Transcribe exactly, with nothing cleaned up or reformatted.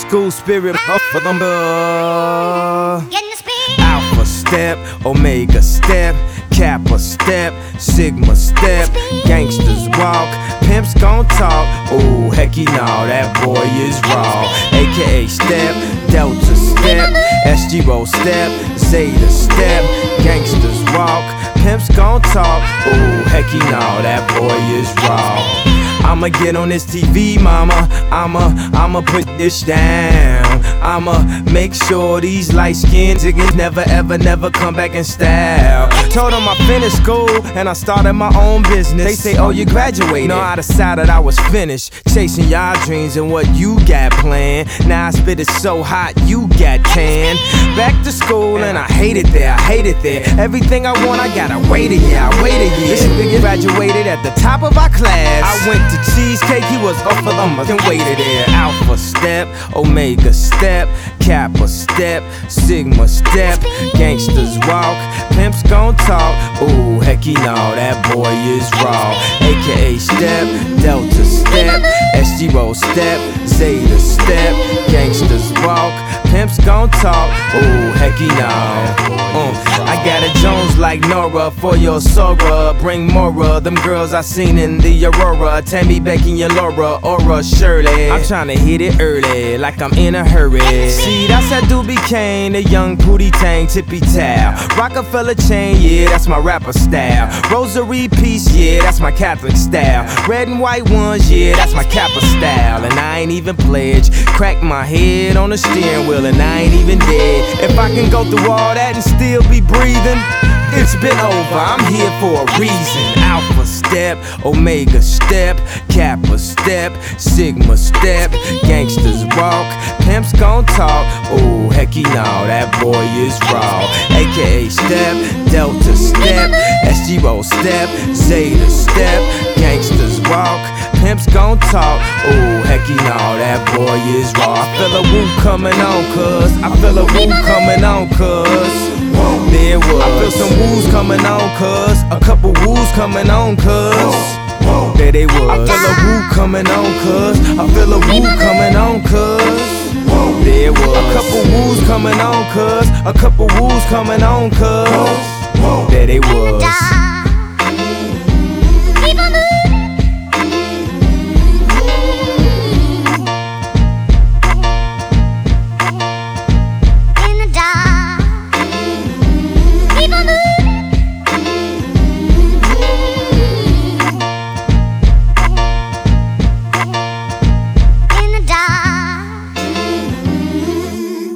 school spirit up for them. Uh, Alpha step, Omega step, Kappa step, Sigma step, gangsters walk, pimps gon' talk. Ooh, hecky no, that boy is raw. A K A step, Delta step, S G roll step, Zeta step, gangsters walk, pimps gon' talk. Ooh, hecky no, that boy is raw. I'ma get on this T V, mama. I'ma, I'ma put this down. I'ma make sure these light-skinned niggas never, ever, never come back in style. Told them I finished school and I started my own business. They say, oh, you graduated. No, I decided I was finished chasing y'all dreams and what you got planned. Now I spit it so hot, you got canned. Back to school and I hate it there, I hate it there. Everything I want, I gotta wait a year, I wait a year. This nigga graduated at the top of our class. I went to cheesecake, he was off of them and waited there. Alpha step, Omega step, Kappa step, Sigma step, gangsters walk, pimps gon' talk. Ooh, hecky no, that boy is raw. A K A step, Delta step, S G roll step, Zeta step, gangsters walk, pimps gon' talk. Ooh, hecky no. Uh, I got a Jones like Nora for your Sora. Bring more them girls I seen in the Aurora. Tammy, Becky, and Laura, Aura, Shirley. I'm tryna hit it early, like I'm in a hurry. See, that's that Doobie Kane, the young Pootie Tang, tippy towel. Rockefeller chain, yeah, that's my rapper style. Rosary piece, yeah, that's my Catholic style. Red and white ones, yeah, that's my Kappa style. And I ain't even pledged. Crack my head on the steering wheel and I ain't even dead. If I can go through all that and still be breathing, it's been over, I'm here for a reason. Alpha step, Omega step, Kappa step, Sigma step, gangsters walk, pimps gon' talk. Ooh, hecky no, that boy is raw. A K A step, Delta step, S G roll step, Zeta step, gangsters walk, pimps gon' talk. Ooh, hecky no, that boy is raw. I feel a woo coming on, cuz. I feel a woo coming on, cuz. There it was. I feel some woos coming on, cuz. A couple woos coming on, cuz. There they was. I feel a woo coming on, cuz. I feel a woo coming on, cuz. There it was. A couple woos coming on, cuz. A couple woos coming on, cuz. There they was.